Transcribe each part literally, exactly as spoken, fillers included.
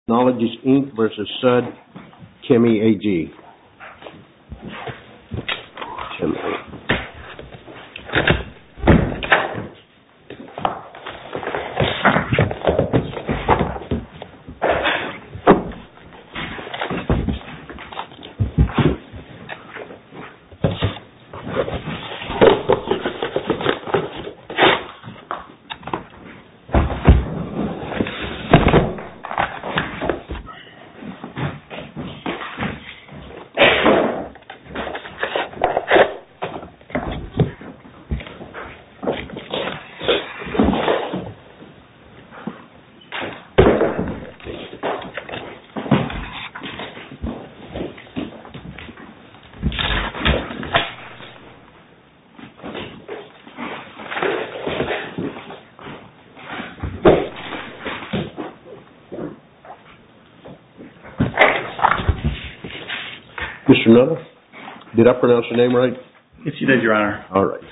Technologies, Incorporated versus Sud Chemi A G. Mister Nutter, did I pronounce your name right? Yes, you did, Your Honor. All right.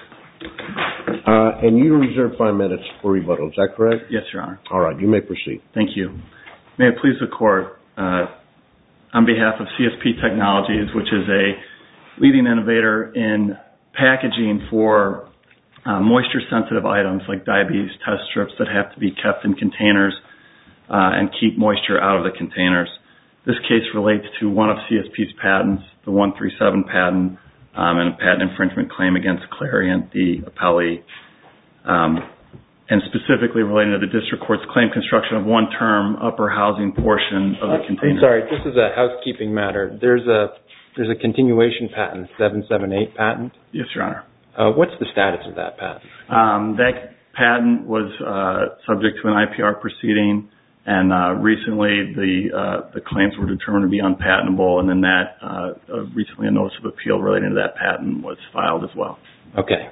Uh, and you reserve five minutes for rebuttal, is that correct? Yes, Your Honor. All right, you may proceed. Thank you. May it please the Court, uh, on behalf of C S P Technologies, which is a leading innovator in packaging for uh, moisture-sensitive items like diabetes test strips that have to be kept in containers uh, and keep moisture out of the containers. This case relates to one of C S P's patents, the one three seven patent, um, and a patent infringement claim against Clariant, the appellee, um, and specifically relating to the district court's claim construction of one term upper housing portion of the container. I'm sorry, this is a housekeeping matter. There's a there's a continuation patent, seven seven eight patent. Yes, Your Honor. Uh, what's the status of that patent? Um, that patent was uh, subject to an I P R proceeding. And uh, recently, the uh, the claims were determined to be unpatentable, and then that uh, uh, recently a notice of appeal relating to that patent was filed as well. Okay.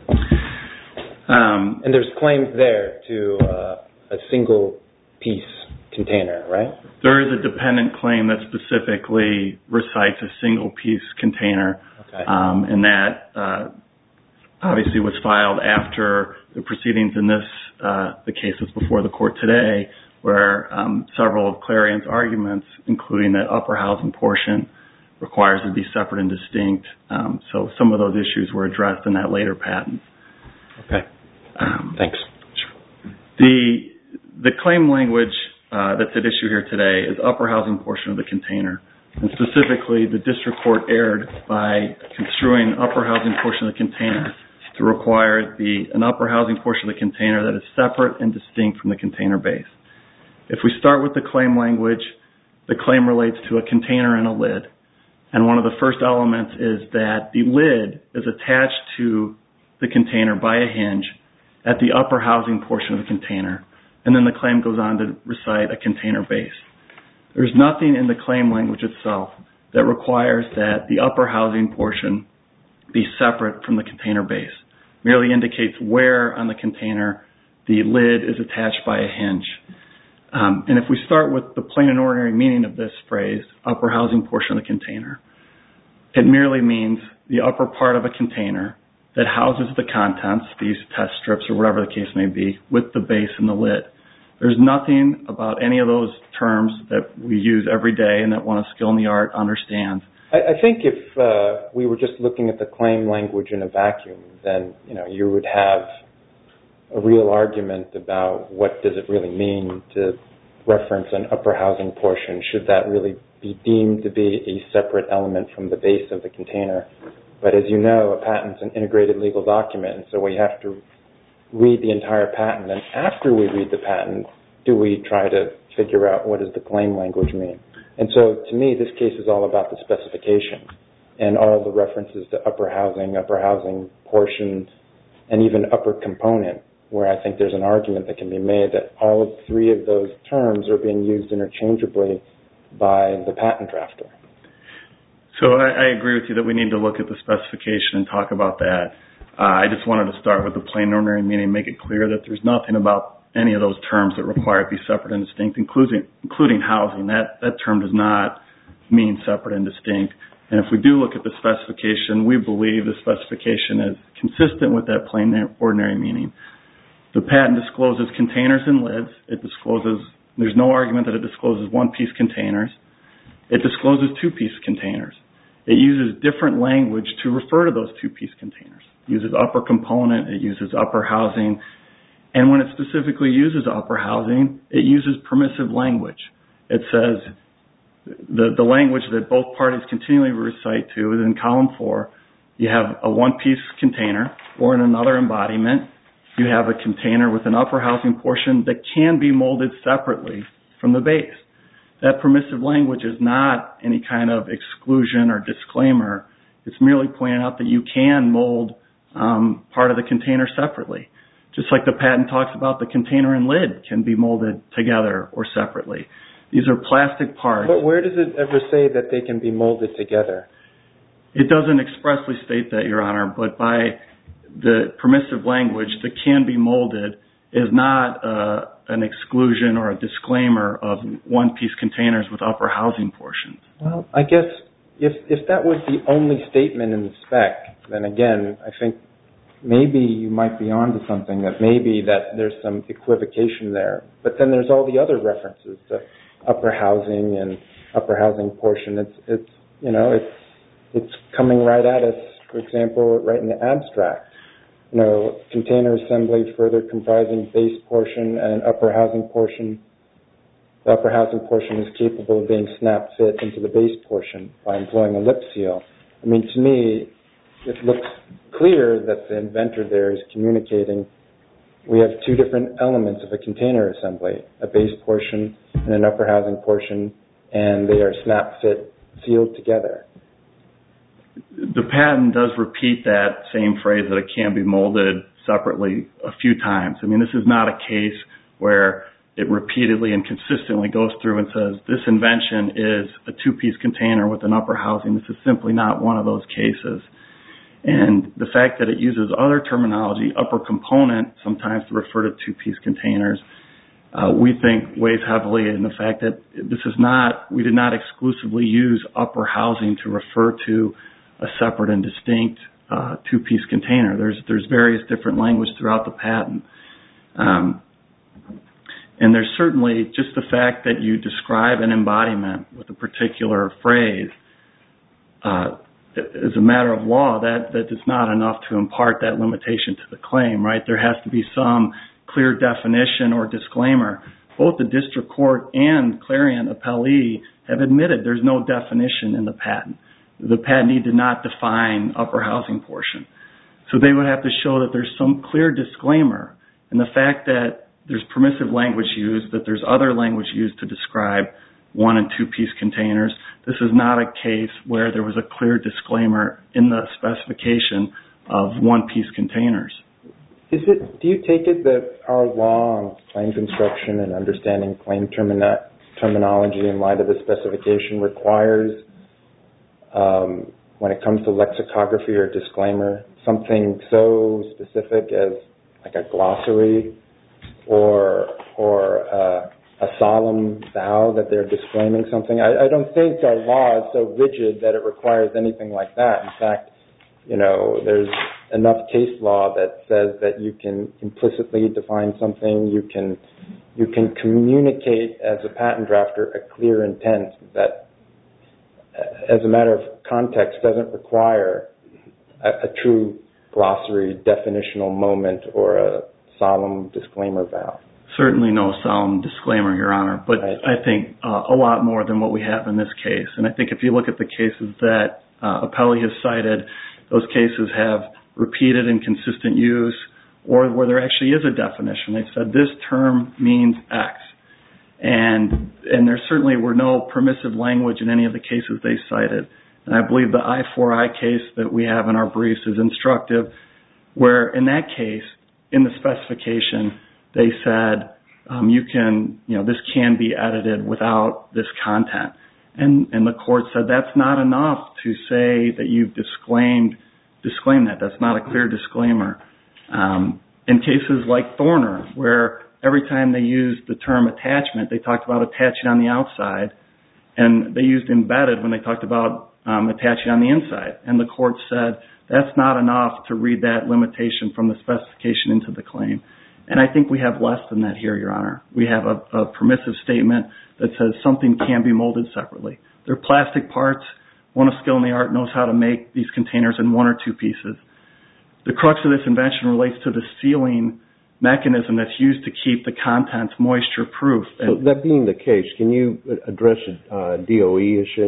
Um, and there's claims there to uh, a single piece container, right? There is a dependent claim that specifically recites a single piece container, okay. um, and that uh, obviously was filed after the proceedings in this uh, the case that's before the court today, where um, several of Clariant's arguments, including that upper housing portion, requires it to be separate and distinct. Um, so some of those issues were addressed in that later patent. Okay. Um, Thanks. The the claim language uh, that's at issue here today is upper housing portion of the container. And specifically, the district court erred by construing upper housing portion of the container to require the an upper housing portion of the container that is separate and distinct from the container base. If we start with the claim language, the claim relates to a container and a lid. And one of the first elements is that the lid is attached to the container by a hinge at the upper housing portion of the container. And then the claim goes on to recite a container base. There's nothing in the claim language itself that requires that the upper housing portion be separate from the container base. It merely indicates where on the container the lid is attached by a hinge. Um, and if we start with the plain and ordinary meaning of this phrase, upper housing portion of the container, it merely means the upper part of a container that houses the contents, these test strips or whatever the case may be, with the base and the lid. There's nothing about any of those terms that we use every day and that one of skill in the art understands. I, I think if uh, we were just looking at the claim language in a vacuum, then you know you would have a real argument about what does it really mean to reference an upper housing portion. Should that really be deemed to be a separate element from the base of the container? But as you know, a patent's an integrated legal document, and so we have to read the entire patent. And after we read the patent, do we try to figure out what does the claim language mean? And so to me, this case is all about the specification and all the references to upper housing, upper housing portion, and even upper component, where I think there's an argument that can be made that all of three of those terms are being used interchangeably by the patent drafter. So I, I agree with you that we need to look at the specification and talk about that. Uh, I just wanted to start with the plain and ordinary meaning, make it clear that there's nothing about any of those terms that require it be separate and distinct, including including housing. That that term does not mean separate and distinct. And if we do look at the specification, we believe the specification is consistent with that plain and ordinary meaning. The patent discloses containers and lids. It discloses There's no argument that it discloses one-piece containers. It discloses two-piece containers. It uses different language to refer to those two-piece containers. It uses upper component. It uses upper housing. And when it specifically uses upper housing, it uses permissive language. It says the, the language that both parties continually recite to is in column four. You have a one-piece container, or in another embodiment, you have a container with an upper housing portion that can be molded separately from the base. That permissive language is not any kind of exclusion or disclaimer. It's merely pointing out that you can mold um, part of the container separately. Just like the patent talks about the container and lid can be molded together or separately. These are plastic parts. But where does it ever say that they can be molded together? It doesn't expressly state that, Your Honor, but by the permissive language, the can be molded is not uh, an exclusion or a disclaimer of one-piece containers with upper housing portions. Well, I guess if if that was the only statement in the spec, then again, I think maybe you might be onto something, that maybe that there's some equivocation there. But then there's all the other references to upper housing and upper housing portion. It's it's you know it's it's coming right at us. For example, right in the abstract, you know, container assembly further comprising base portion and upper housing portion. The upper housing portion is capable of being snap fit into the base portion by employing a lip seal. I mean, to me, it looks clear that the inventor there is communicating we have two different elements of a container assembly, a base portion and an upper housing portion, and they are snap fit, sealed together. The patent does repeat that same phrase that it can be molded separately a few times. I mean, this is not a case where it repeatedly and consistently goes through and says this invention is a two-piece container with an upper housing. This is simply not one of those cases. And the fact that it uses other terminology, upper component, sometimes to refer to two-piece containers, uh, we think weighs heavily in the fact that this is not, we did not exclusively use upper housing to refer to a separate and distinct uh, two-piece container. There's there's various different language throughout the patent. Um, and there's certainly just the fact that you describe an embodiment with a particular phrase uh, as a matter of law, that, that is not enough to impart that limitation to the claim, right? There has to be some clear definition or disclaimer. Both the district court and Clarion appellee have admitted there's no definition in the patent. The patentee did not define upper housing portion. So they would have to show that there's some clear disclaimer. And the fact that there's permissive language used, that there's other language used to describe one and two-piece containers, this is not a case where there was a clear disclaimer in the specification of one-piece containers. Is it? Do you take it that our law on claim construction and understanding claim termina- terminology in light of the specification requires, um, when it comes to lexicography or disclaimer, something so specific as like a glossary or or uh, a solemn vow that they're disclaiming something? I, I don't think our law is so rigid that it requires anything like that. In fact, you know, there's enough case law that says that you can implicitly define something. You can you can communicate as a patent drafter a clear intent that, as a matter of context, doesn't require a, a true glossary definitional moment or a solemn disclaimer vow. Certainly no solemn disclaimer, Your Honor, but right. I think uh, a lot more than what we have in this case. And I think if you look at the cases that uh, appellee has cited, those cases have repeated and consistent use, or where there actually is a definition. They said this term means X. And and there certainly were no permissive language in any of the cases they cited. And I believe the I four I case that we have in our briefs is instructive, where in that case, in the specification, they said um, you can, you know, this can be edited without this content. And and the court said that's not enough to say that you've disclaimed disclaimed that. That's not a clear disclaimer. Um, in cases like Thorner, where every time they used the term attachment, they talked about attaching on the outside, and they used embedded when they talked about um, attaching on the inside. And the court said that's not enough to read that limitation from the specification into the claim. And I think we have less than that here, Your Honor. We have a, a permissive statement that says something can be molded separately. They're plastic parts. One of skill in the art knows how to make these containers in one or two pieces. The crux of this invention relates to the sealing mechanism that's used to keep the contents moisture-proof. So that being the case, can you address a uh, D O E issue?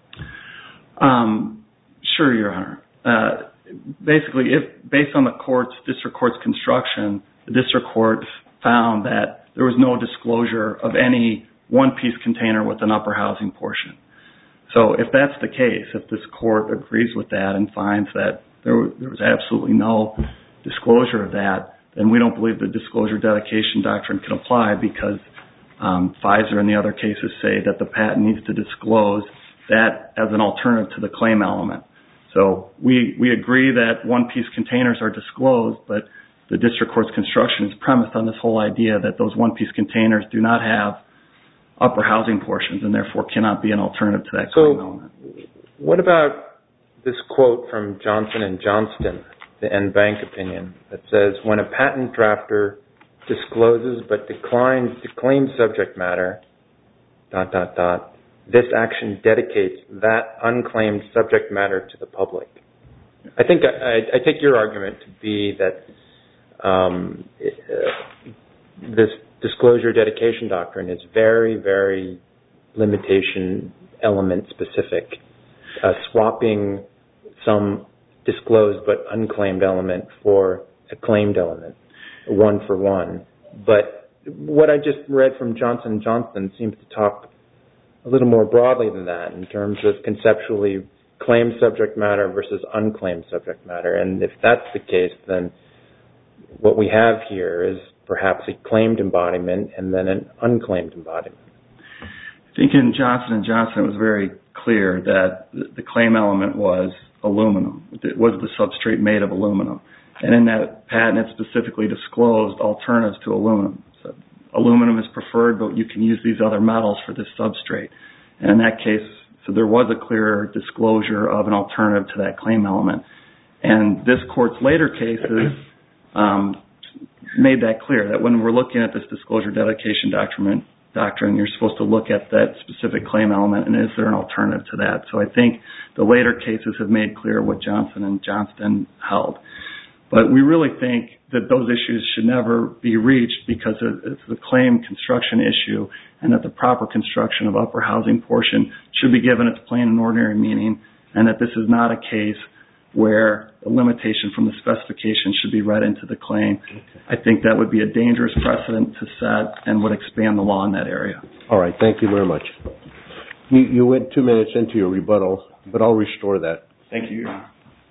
Um, sure, Your Honor. Uh, basically, if based on the court's district court's construction, the district court found that there was no disclosure of any one-piece container with an upper housing portion. So if that's the case, if this court agrees with that and finds that there was, there was absolutely no disclosure of that, then we don't believe the disclosure dedication doctrine can apply because um, Pfizer and the other cases say that the patent needs to disclose that as an alternative to the claim element. So we, we agree that one-piece containers are disclosed, but the district court's construction is premised on this whole idea that those one-piece containers do not have upper housing portions and therefore cannot be an alternative to that claim so element. What about this quote from Johnson and Johnston, the en banc opinion, that says, when a patent drafter discloses but declines to claim subject matter, dot, dot, dot, this action dedicates that unclaimed subject matter to the public. I think I, I take your argument to be that um, uh, this disclosure dedication doctrine is very, very limitation element specific, uh, swapping some disclosed but unclaimed element for a claimed element, one for one. But what I just read from Johnson and Johnston seems to talk a little more broadly than that in terms of conceptually claimed subject matter versus unclaimed subject matter. And if that's the case, then what we have here is perhaps a claimed embodiment and then an unclaimed embodiment. I think in Johnson and Johnson it was very clear that the claim element was aluminum. It was the substrate made of aluminum. And in that patent it specifically disclosed alternatives to aluminum. So aluminum is preferred, but you can use these other metals for this substrate. And in that case, so there was a clear disclosure of an alternative to that claim element. And this court's later cases um, made that clear, that when we're looking at this disclosure dedication doctrine, doctrine, you're supposed to look at that specific claim element and is there an alternative to that. So I think the later cases have made clear what Johnson and Johnston held. But we really think that those issues should never be reached because it's a claim construction issue and that the proper construction of upper housing portion should be given its plain and ordinary meaning, and that this is not a case where a limitation from the specification should be read into the claim. I think that would be a dangerous precedent to set and would expand the law in that area. All right, thank you very much. You, you went two minutes into your rebuttal, but I'll restore that. Thank you, Your Honor.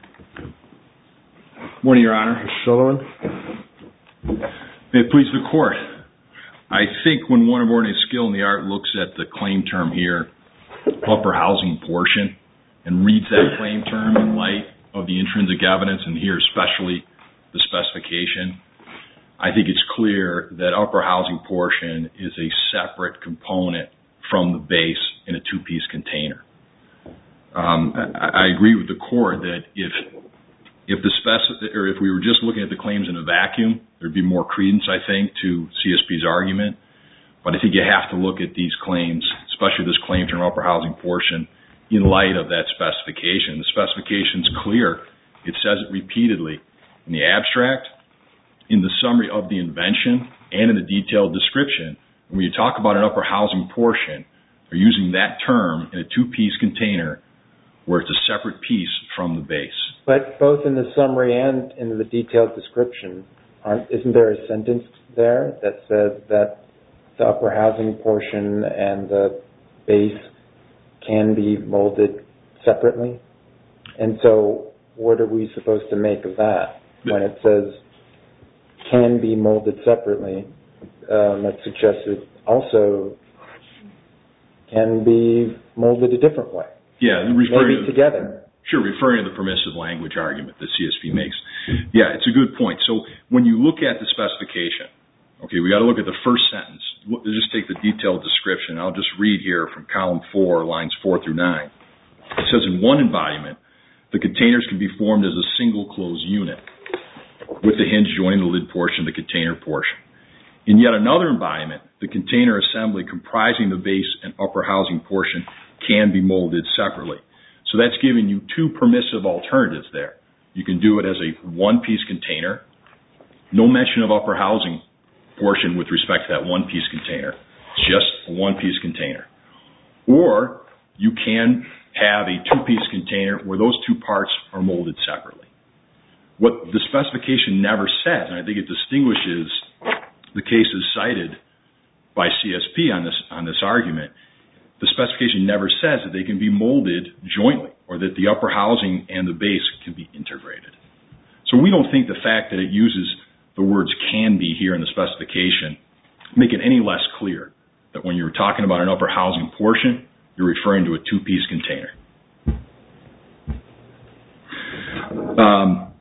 Morning, Your Honor. Sullivan? May it please the Court. I think when one of ordinary skill in the art looks at the claim term here, upper housing portion, and reads that claim term in light of the intrinsic evidence, and here especially the specification, I think it's clear that upper housing portion is a separate component from the base in a two-piece container. Um, I, I agree with the Court that if if the spec- or if we were just looking at the claims in a vacuum, there'd be more credence, I think, to C S P's argument. But I think you have to look at these claims, especially this claim term upper housing portion, in light of that specification. The specification's clear. It says it repeatedly in the abstract, in the summary of the invention, and in the detailed description. When you talk about an upper housing portion, they're using that term in a two-piece container where it's a separate piece from the base. But both in the summary and in the detailed description, aren't, isn't there a sentence there that says that the upper housing portion and the base can be molded separately? And so what are we supposed to make of that when it says can be molded separately? Um, that suggests it also can be molded a different way. Yeah, referring maybe to, together. Sure, referring to the permissive language argument that C S P makes. Yeah, it's a good point. So when you look at the specification, okay, we got to look at the first sentence. Just take the detailed description. I'll just read here from column four, lines four through nine. It says in one embodiment, the containers can be formed as a single closed unit. with the hinge joining the lid portion of the container portion. In yet another embodiment, the container assembly comprising the base and upper housing portion can be molded separately. So that's giving you two permissive alternatives there. You can do it as a one-piece container, no mention of upper housing portion with respect to that one-piece container, just a one-piece container. Or you can have a two-piece container where those two parts are molded separately. What the specification never says, and I think it distinguishes the cases cited by C S P on this, on this argument, the specification never says that they can be molded jointly or that the upper housing and the base can be integrated. So we don't think the fact that it uses the words can be here in the specification make it any less clear that when you're talking about an upper housing portion, you're referring to a two-piece container. Um,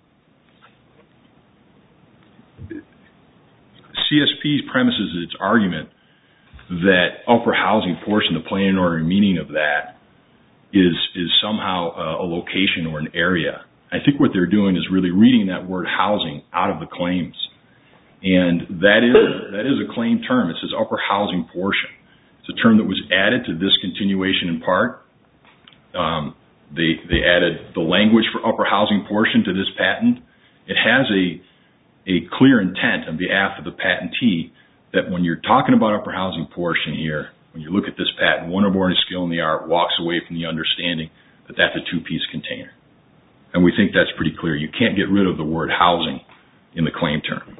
C S P premises its argument that upper housing portion, the plain and ordinary meaning of that, is is somehow a, a location or an area. I think what they're doing is really reading that word housing out of the claims. And that is that is a claim term. It says upper housing portion. It's a term that was added to this continuation in part. Um, they they added the language for upper housing portion to this patent. It has a a clear intent on behalf of the patentee that when you're talking about upper housing portion here, when you look at this patent, one of ordinary skill in the art walks away from the understanding that that's a two-piece container. And we think that's pretty clear. You can't get rid of the word housing in the claim term.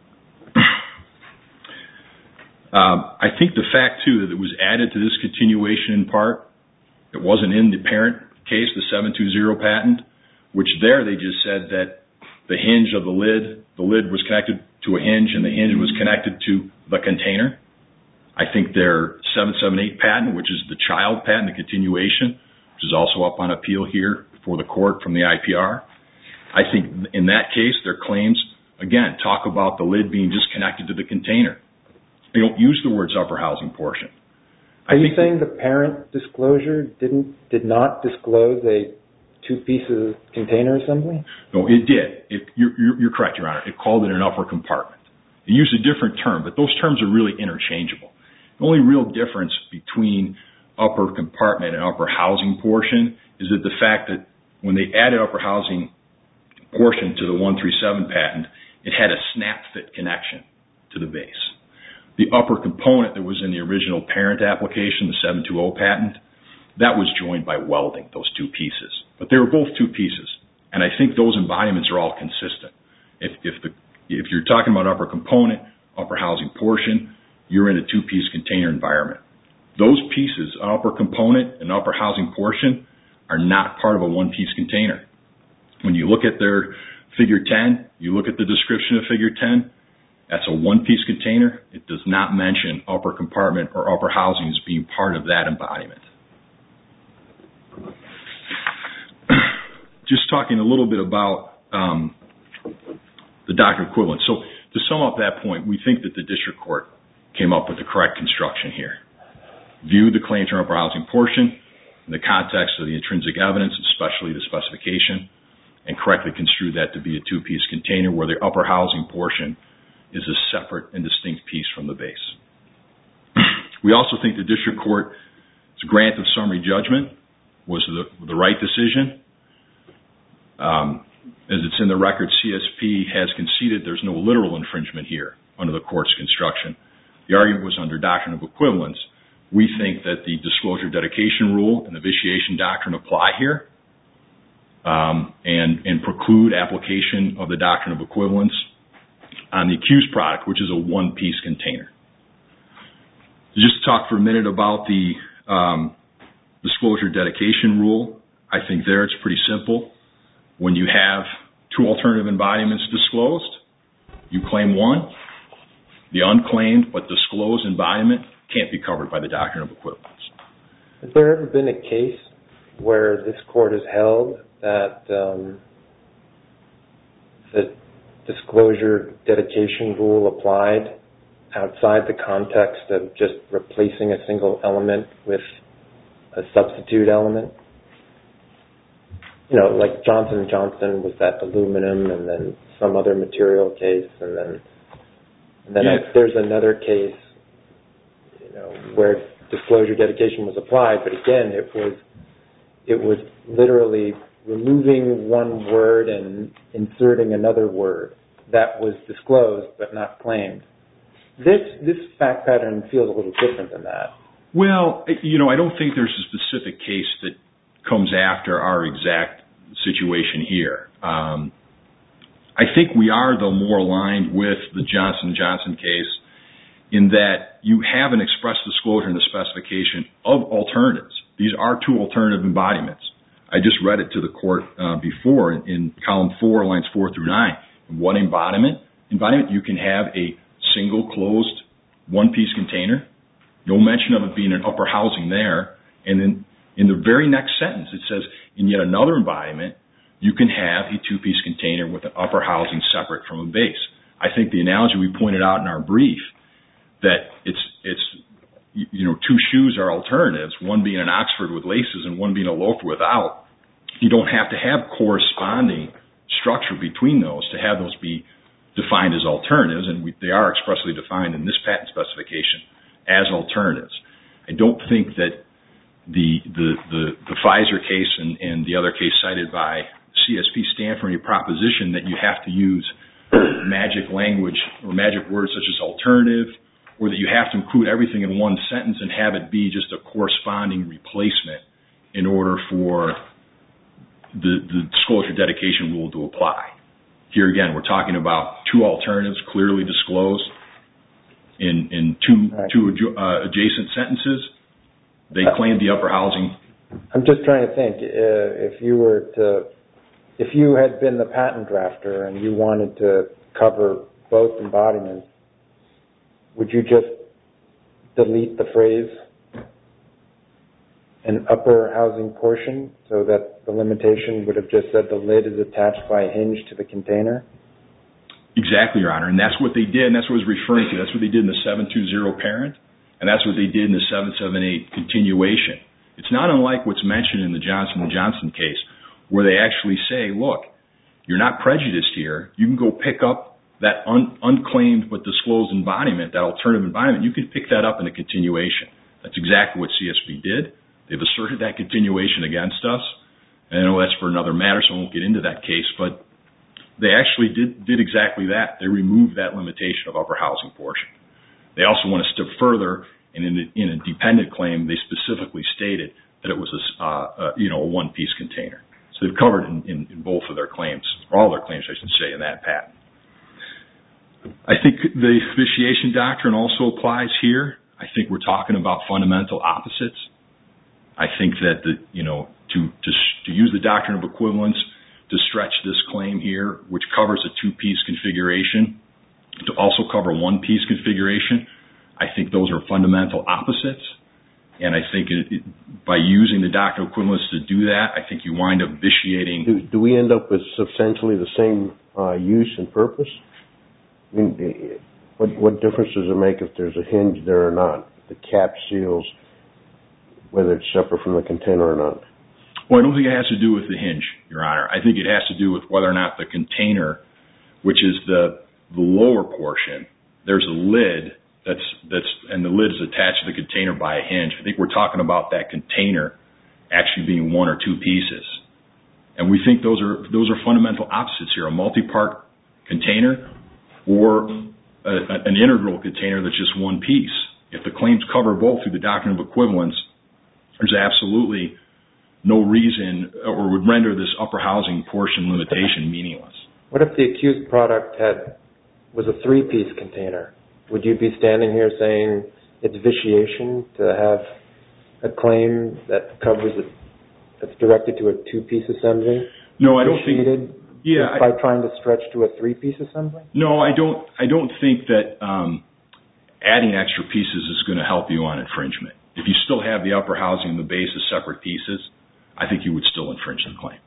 um, I think the fact, too, that it was added to this continuation in part, it wasn't in the parent case, the seven two zero patent, which there they just said that the hinge of the lid, the lid was connected to a hinge and the hinge was connected to the container. I think their seven seven eight patent, which is the child patent, the continuation, which is also up on appeal here for the court from the I P R. I think in that case, their claims, again, talk about the lid being just connected to the container. They don't use the words upper housing portion. Are you saying the parent disclosure didn't did not disclose a two-piece container assembly? No, it did. It, you're, you're, you're correct, Your Honor. It called it an upper compartment. It used a different term, but those terms are really interchangeable. The only real difference between upper compartment and upper housing portion is that the fact that when they added upper housing portion to the one three seven patent, it had a snap fit connection to the base. The upper component that was in the original parent application, the seven two zero patent, that was joined by welding, those two pieces. But they were both two pieces, and I think those embodiments are all consistent. If, if, the, if you're talking about upper component, upper housing portion, you're in a two-piece container environment. Those pieces, upper component and upper housing portion, are not part of a one-piece container. When you look at their figure ten, you look at the description of figure ten, that's a one-piece container. It does not mention upper compartment or upper housing as being part of that embodiment. Just talking a little bit about um, the doctrine of equivalence. So to sum up that point, we think that the district court came up with the correct construction here. Viewed the claim term upper housing portion in the context of the intrinsic evidence, especially the specification, and correctly construed that to be a two-piece container where the upper housing portion is a separate and distinct piece from the base. We also think the district court's grant of summary judgment was the, the right decision. Um, as it's in the record, C S P has conceded there's no literal infringement here under the court's construction. The argument was under doctrine of equivalence. We think that the disclosure dedication rule and the vitiation doctrine apply here um, and, and preclude application of the doctrine of equivalence on the accused product, which is a one-piece container. Just to talk for a minute about the um, disclosure dedication rule, I think there it's pretty simple. When you have two alternative embodiments disclosed, you claim one. The unclaimed but disclosed embodiment can't be covered by the doctrine of equivalence. Has there ever been a case where this court has held that um, the disclosure dedication rule applied outside the context of just replacing a single element with a substitute element? you know, like Johnson and Johnson was that aluminum, and then some other material case, and then and then yeah. I, there's another case, you know, where disclosure dedication was applied, but again, it was it was literally removing one word and inserting another word that was disclosed but not claimed. This this fact pattern feels a little different than that. Well, you know, I don't think there's a specific case that comes after our exact situation here. Um, I think we are, though, more aligned with the Johnson and Johnson case in that you have an express disclosure in the specification of alternatives. These are two alternative embodiments. I just read it to the court uh, before in, in column four, lines four through nine. In one embodiment, embodiment, you can have a single closed one-piece container, no mention of it being an upper housing there, and then in the very next sentence it says, in yet another embodiment, you can have a two-piece container with an upper housing separate from a base. I think the analogy we pointed out in our brief, that it's, it's you know, two shoes are alternatives, one being an Oxford with laces and one being a loafer without. You don't have to have corresponding structure between those to have those be defined as alternatives, and we, they are expressly defined in this patent specification as alternatives. I don't think that the the, the, the Pfizer case and, and the other case cited by C S P stand for any proposition that you have to use magic language or magic words such as alternative, or that you have to include everything in one sentence and have it be just a corresponding replacement in order for the, the disclosure dedication rule to apply. Here again, we're talking about two alternatives clearly disclosed in, in two, right. two uh, adjacent sentences. They claim the upper housing. I'm just trying to think, uh, if you were to, if you had been the patent drafter and you wanted to cover both embodiments, would you just delete the phrase an upper housing portion so that the limitation would have just said the lid is attached by a hinge to the container? Exactly, Your Honor, and that's what they did, and that's what I was referring to. That's what they did in the seven two zero parent, and that's what they did in the seven seven eight continuation. It's not unlike what's mentioned in the Johnson and Johnson case, where they actually say, look, you're not prejudiced here. You can go pick up that un- unclaimed but disclosed embodiment, that alternative embodiment. You can pick that up in a continuation. That's exactly what C S P did. They've asserted that continuation against us. And I know that's for another matter, so I won't get into that case, but they actually did, did exactly that. They removed that limitation of upper housing portion. They also went a step further, and in, the, in a dependent claim, they specifically stated that it was a, uh, a you know, a one-piece container. So they've covered in, in, in both of their claims, or all their claims, I should say, in that patent. I think the vitiation doctrine also applies here. I think we're talking about fundamental opposites. I think that the, you know, to, to to use the doctrine of equivalence to stretch this claim here, which covers a two-piece configuration, to also cover one-piece configuration, I think those are fundamental opposites. And I think it, it, by using the doctrine of equivalence to do that, I think you wind up vitiating. Do, do we end up with substantially the same uh, use and purpose? I mean, what, what difference does it make if there's a hinge there or not? The cap seals, whether it's separate from the container or not. Well, I don't think it has to do with the hinge, Your Honor. I think it has to do with whether or not the container, which is the the lower portion, there's a lid that's that's and the lid is attached to the container by a hinge. I think we're talking about that container actually being one or two pieces, and we think those are those are fundamental opposites here: a multi-part container or a, an integral container that's just one piece. If the claims cover both through the doctrine of equivalence, there's absolutely no reason or would render this upper housing portion limitation meaningless. What if the accused product had was a three-piece container? Would you be standing here saying it's vitiation to have a claim that covers it, that's directed to a two-piece assembly? No, I don't think. Yeah, by I, trying to stretch to a three-piece assembly? No, I don't. I don't think that um, adding extra pieces is going to help you on infringement. If you still have the upper housing and the base as separate pieces, I think you would still infringe the claim.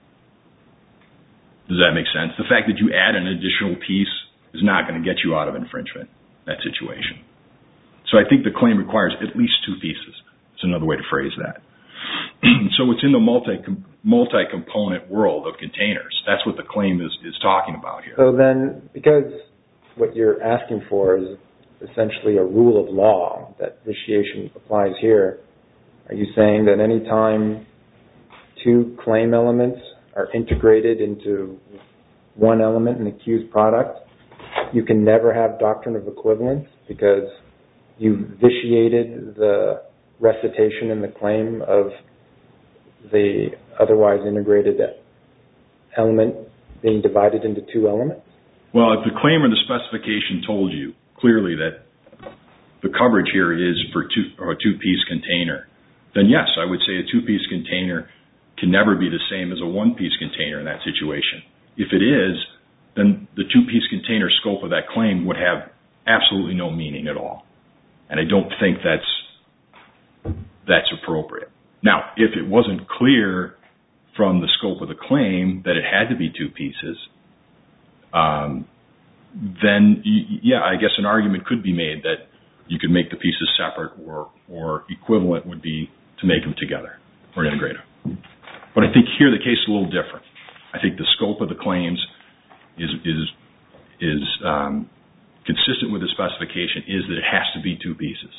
Does that make sense? The fact that you add an additional piece is not going to get you out of infringement, that situation. So I think the claim requires at least two pieces. That's another way to phrase that. So it's in the multi multi-component world of containers. That's what the claim is, is talking about here. So then, because what you're asking for is essentially a rule of law that vitiation applies here, are you saying that any time two claim elements are integrated into one element in the accused product, you can never have doctrine of equivalence because you vitiated the recitation in the claim of the otherwise integrated element being divided into two elements? Well, if the claim or the specification told you clearly that the coverage here is for two, or a two-piece container, then yes, I would say a two-piece container can never be the same as a one-piece container in that situation. If it is, then the two-piece container scope of that claim would have absolutely no meaning at all. And I don't think that's that's appropriate. Now, if it wasn't clear from the scope of the claim that it had to be two pieces, um, then, yeah, I guess an argument could be made that you could make the pieces separate, or, or equivalent would be to make them together or integrate them. But I think here the case is a little different. I think the scope of the claims is is is um, consistent with the specification, is that it has to be two pieces.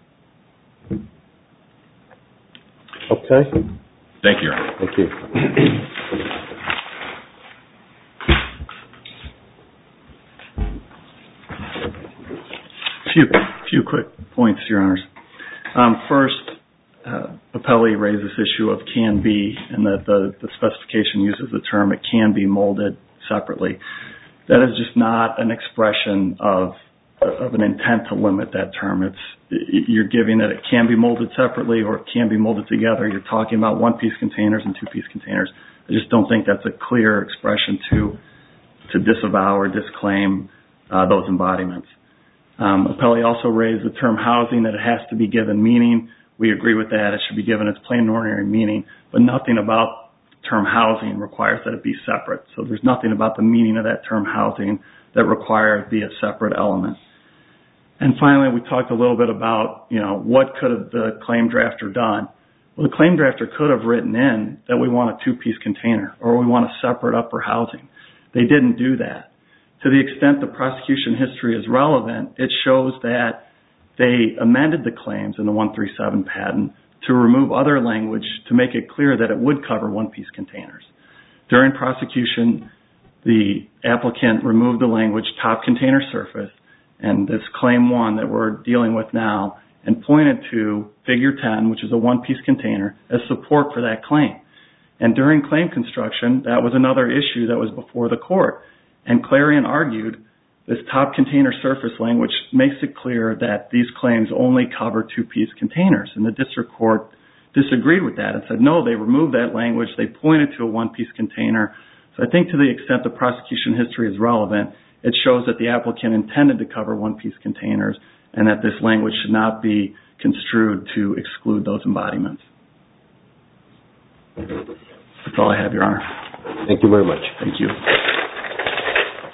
Okay. Thank you, Your Honor. Thank you. Few, few quick points, Your Honors. Um, first, uh, Appelli raised this issue of can be, and that the, the specification uses the term it can be molded separately. That is just not an expression of of an intent to limit that term. It's you're giving that it can be molded separately or it can be molded together. You're talking about one-piece containers and two-piece containers. I just don't think that's a clear expression to to disavow or disclaim uh, those embodiments. Um, Appelli also raised the term housing, that it has to be given meaning. We agree with that. It should be given its plain and ordinary meaning, but nothing about the term housing requires that it be separate. So there's nothing about the meaning of that term housing that requires it be a separate element. And finally, we talked a little bit about, you know, what could have the claim drafter done? Well, the claim drafter could have written in that we want a two-piece container or we want a separate upper housing. They didn't do that. To the extent the prosecution history is relevant, it shows that they amended the claims in the one thirty-seven patent to remove other language to make it clear that it would cover one-piece containers. During prosecution, the applicant removed the language top container surface and this claim one that we're dealing with now and pointed to figure ten, which is a one-piece container, as support for that claim. And during claim construction, that was another issue that was before the court. And Clarion argued this top container surface language makes it clear that these claims only cover two-piece containers. And the district court disagreed with that and said, no, they removed that language. They pointed to a one-piece container. So I think to the extent the prosecution history is relevant, it shows that the applicant intended to cover one-piece containers and that this language should not be construed to exclude those embodiments. That's all I have, Your Honor. Thank you very much. Thank you.